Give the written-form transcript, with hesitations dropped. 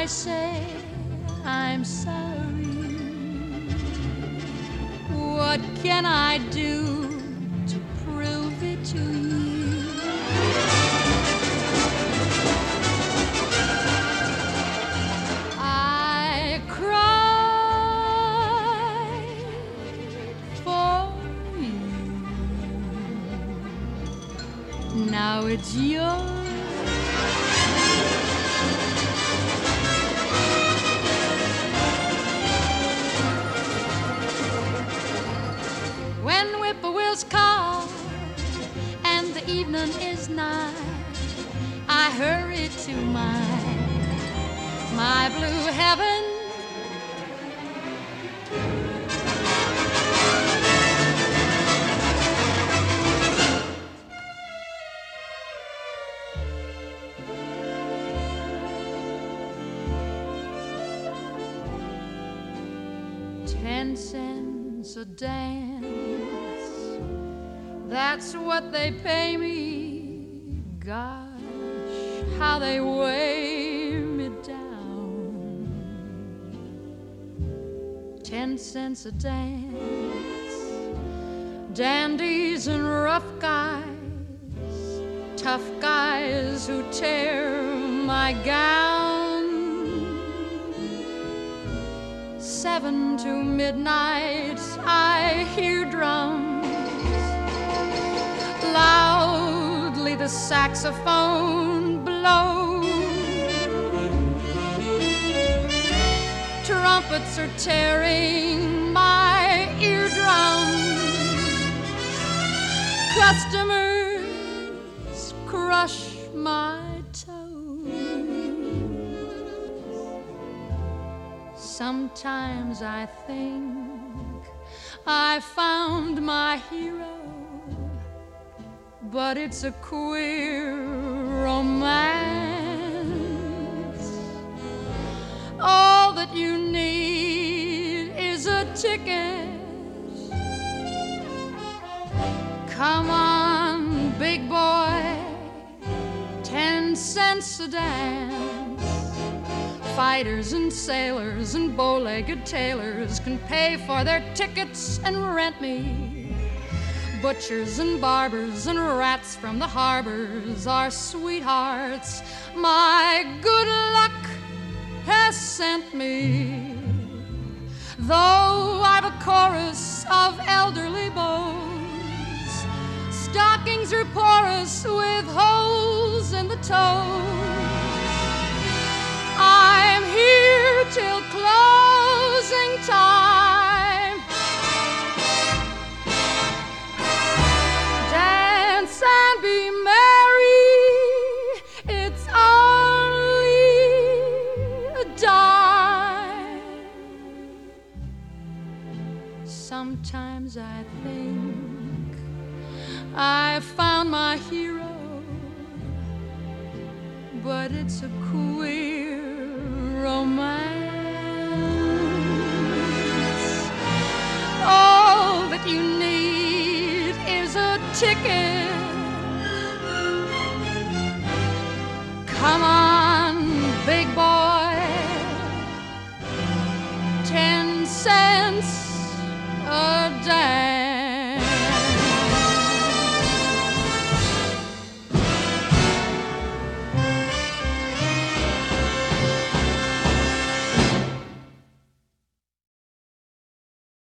I say I'm sorry? What can I do to prove it to you? I cried for you. Now it's yours. When whippoorwills call and the evening is nigh, I hurry to my blue heaven. $10 a dance, that's what they pay me. Gosh, how they weigh me down. 10 cents a dance, dandies and rough guys, tough guys who tear my gown. 7 to midnight, I hear drums. Loudly the saxophone blows. Trumpets are tearing my eardrums. Customers crush my toes. Sometimes I think I found my hero, but it's a queer romance. All that you need is a ticket. Come on, big boy, 10 cents a dance. Fighters and sailors and bow-legged tailors can pay for their tickets and rent me. Butchers and barbers and rats from the harbors are sweethearts my good luck has sent me. Though I've a chorus of elderly beaus, stockings are porous with holes in the toes. I'm here till closing time. Dance and be merry, it's only a dime. Sometimes I think I found my hero, but it's a queer romance. All that you need is a ticket.